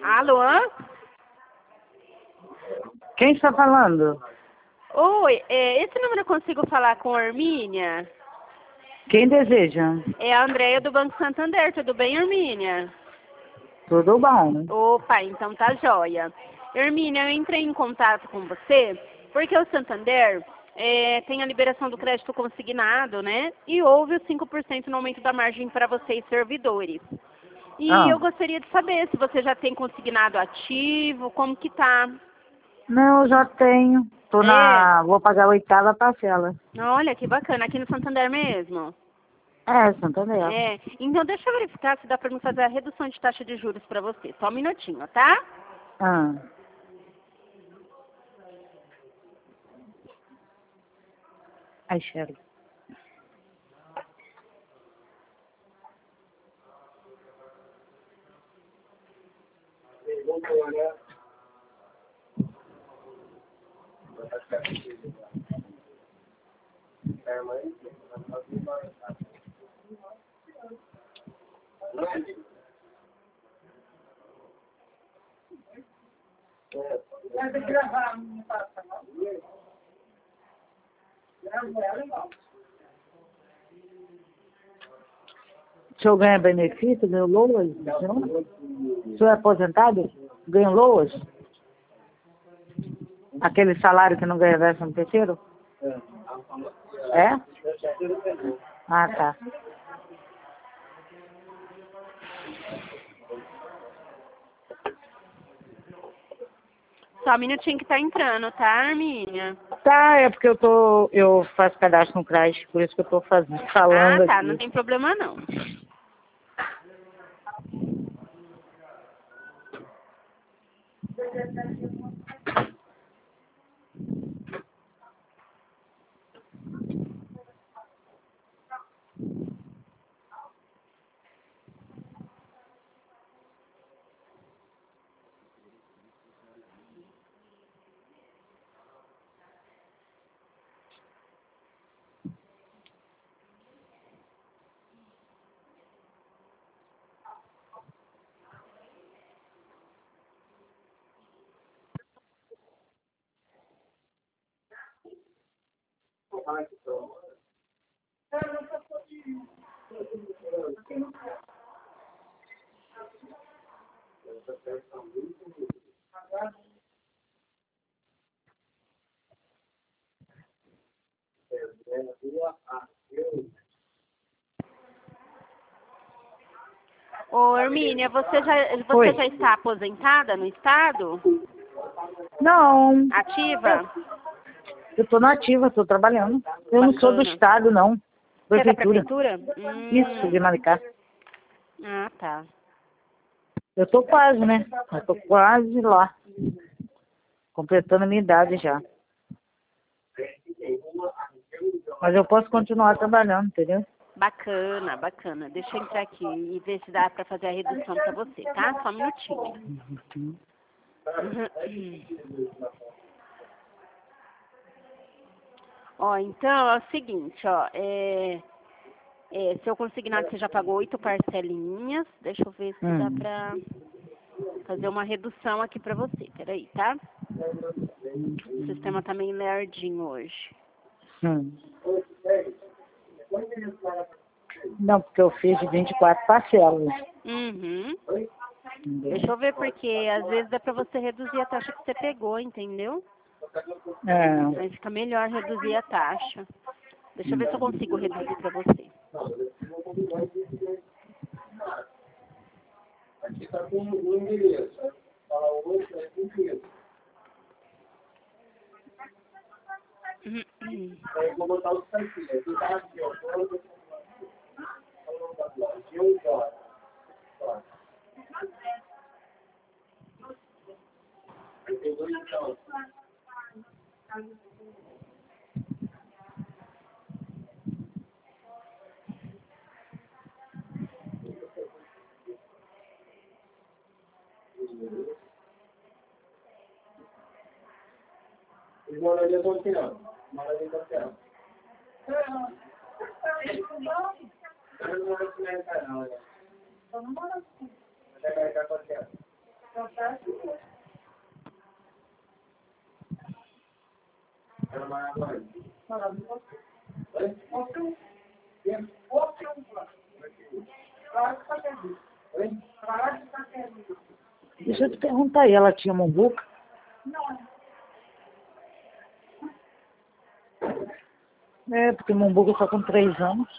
Alô? Quem está falando? Oi, esse número eu consigo falar com a Hermínia? Quem deseja? É a Andréia do Banco Santander, tudo bem, Hermínia? Tudo bom. Opa, então tá joia. Hermínia, eu entrei em contato com você porque o Santander tem a liberação do crédito consignado, né? E houve os 5% no aumento da margem para vocês, servidores. E eu gostaria de saber se você já tem consignado ativo, como que tá? Não, eu já tenho. Vou pagar a 8ª parcela. Olha, que bacana. Aqui no Santander mesmo? É, Santander. Então deixa eu verificar se dá para me fazer a redução de taxa de juros para você. Só um minutinho, tá? Ah. Ai, Shelly. O senhor ganha benefício, ganha LOAS? O senhor é aposentado? Ganha LOAS? Aquele salário que não ganha 13º? É? Ah, tá. Só um minutinho que tá entrando, tá, Arminha? Tá, é porque eu faço cadastro no CRAS, por isso que eu tô falando tá, aqui. não tem problema não. Ô, Hermínia, você já está aposentada no estado? Não. Ativa? Eu tô na ativa, tô trabalhando. Eu não sou do estado, não. Você é da Prefeitura. prefeitura? Isso, de Maricá. Ah, tá. Eu tô quase, né? Eu tô quase lá. Completando a minha idade já. Mas eu posso continuar trabalhando, entendeu? Bacana, bacana. Deixa eu entrar aqui e ver se dá para fazer a redução para você, tá? Só um minutinho. Ó, então é o seguinte, ó, seu consignado você já pagou 8 parcelinhas. Deixa eu ver se dá pra fazer uma redução aqui pra você. Peraí, tá? O sistema tá meio lerdinho hoje. Não, porque eu fiz de 24 parcelas. Deixa eu ver, porque às vezes dá pra você reduzir a taxa que você pegou, entendeu? Aí fica melhor reduzir a taxa. Deixa eu ver se eu consigo reduzir pra você. Aqui tá com o endereço. Fala hoje, é com isso. Aí eu vou botar o santinho. Aqui tá aqui, ó. Moraria do oceano. Moraria do oceano. Eu não moro aqui na canal, né? Eu não moro aqui. Você vai ficar com o oceano. Deixa eu te perguntar aí, ela tinha Mombuca? É, porque Mombuca só com 3 anos.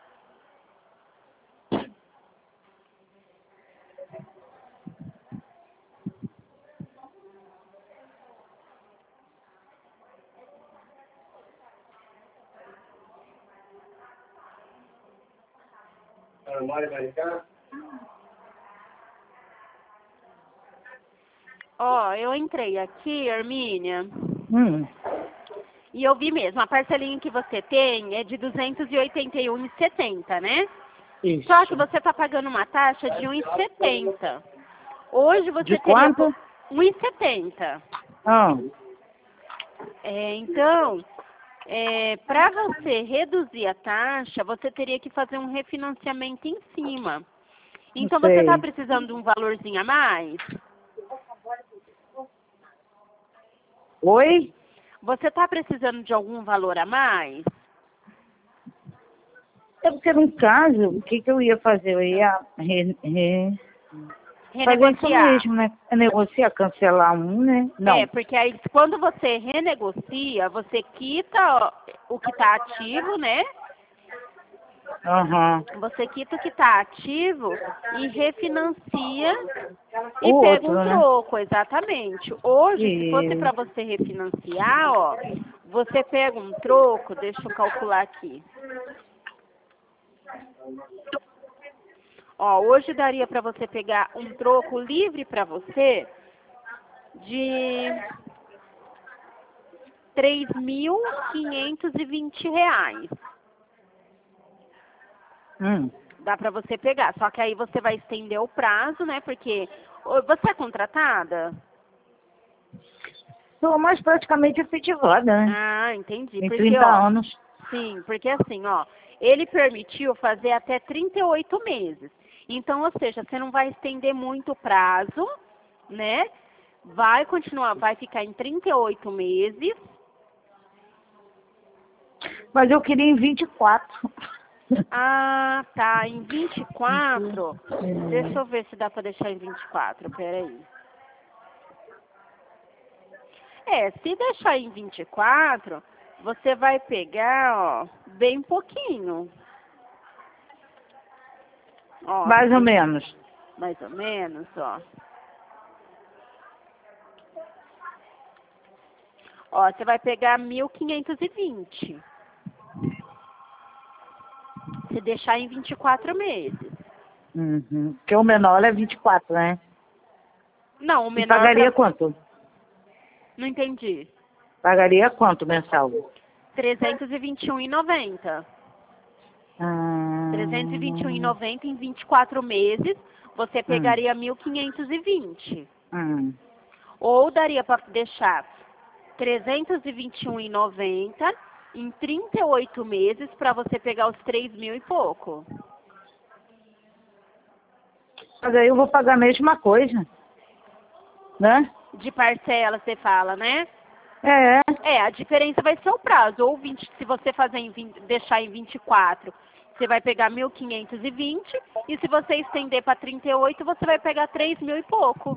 Ó, eu entrei aqui, Hermínia, Hum, e eu vi mesmo, a parcelinha que você tem é de R$ 281,70, né? isso. Só que você está pagando uma taxa de 1,70. Hoje você De teria quanto? 1,70. Ah, Então, para você reduzir a taxa, você teria que fazer um refinanciamento em cima. Então, não você sei. está precisando de um valorzinho a mais? Oi? Você está precisando de algum valor a mais? É porque no caso, o que eu ia fazer? Eu ia fazer isso Renegociar. mesmo, né? Negociar, cancelar um, né? Não. É, porque aí quando você renegocia, você quita ó, o que está ativo, né? Aham. Você quita o que está ativo e refinancia e O pega outro, um né? troco, exatamente. Hoje, se fosse E... para você refinanciar, ó, você pega um troco, deixa eu calcular aqui. Ó, hoje daria para você pegar um troco livre para você de R$ 3.520. Dá para você pegar, só que aí você vai estender o prazo, né? Porque você é contratada? Sou mais praticamente efetivada, né? Ah, entendi. Em Porque, 30 ó, anos. sim, porque assim, ó, ele permitiu fazer até 38 meses. Então, ou seja, você não vai estender muito o prazo, né? Vai continuar, vai ficar em 38 meses. Mas eu queria em 24. Ah, tá, em 24. Deixa eu ver se dá pra deixar em 24, peraí. Se deixar em 24, você vai pegar, ó, bem pouquinho. Ó, Mais ou menos. mais ou menos, ó. Ó, você vai pegar 1.520. Se deixar em 24 meses. Uhum. Porque o menor é 24, né? Não, o E menor pagaria pra... quanto? Não entendi. Pagaria quanto mensal? R$ 321,90. Ah, 321,90 em 24 meses, você pegaria 1.520. Ou daria para deixar 321,90 em 38 meses para você pegar os 3.000 e pouco. Mas aí eu vou pagar a mesma coisa, né? De parcela, você fala, né? É. A diferença vai ser o prazo. Ou 20, se você fazer deixar em 24, você vai pegar 1.520. E se você estender para 38, você vai pegar 3.000 e pouco.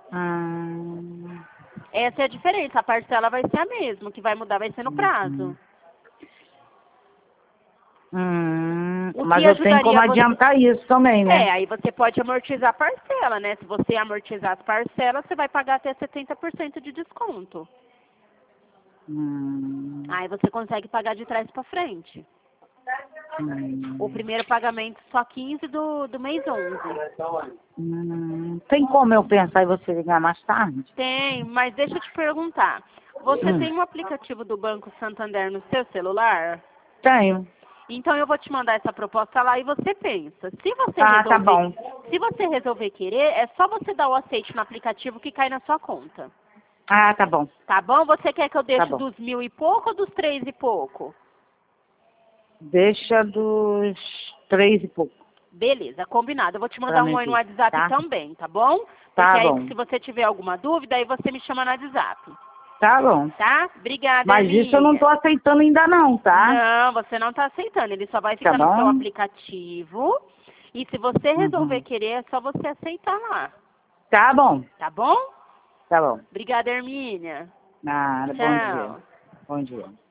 Essa é a diferença. A parcela vai ser a mesma. O que vai mudar vai ser no prazo. Mas eu tenho como adiantar isso também, né? Aí você pode amortizar a parcela, né? Se você amortizar as parcelas, você vai pagar até 70% de desconto. Aí você consegue pagar de trás para frente. O primeiro pagamento só 15 do mês 11. Tem como eu pensar e você ligar mais tarde? Tem, mas deixa eu te perguntar. Você tem um aplicativo do Banco Santander no seu celular? Tenho. Então eu vou te mandar essa proposta lá e você pensa. Se você Tá bom. Se você resolver querer, é só você dar o aceite no aplicativo que cai na sua conta. Tá bom. Tá bom? Você quer que eu deixe bom. dos 1.000 e pouco ou dos 3 e pouco? Deixa dos 3 e pouco. Beleza, combinado. Eu vou te mandar um oi no WhatsApp tá? também, tá bom? Tá Porque aí, bom. se você tiver alguma dúvida, aí você me chama no WhatsApp. Tá bom. Tá? Obrigada, Mas Hermínia. isso eu não tô aceitando ainda não, tá? Não, você não tá aceitando. Ele só vai ficar Tá no seu bom? aplicativo. E se você resolver querer, é só você aceitar lá. Tá bom. Tá bom? Tá bom. Obrigada, Hermínia. Nada, bom dia. Tchau. Bom dia.